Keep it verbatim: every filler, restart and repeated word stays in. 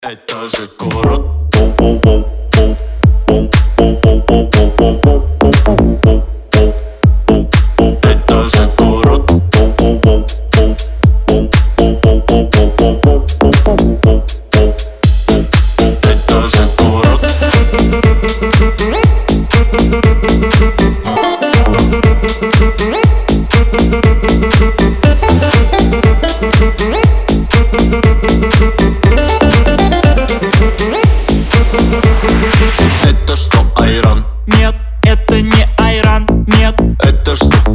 Это же город. Это же город. Это же город. Это что, Айран? Нет, это не Айран, нет. Это что,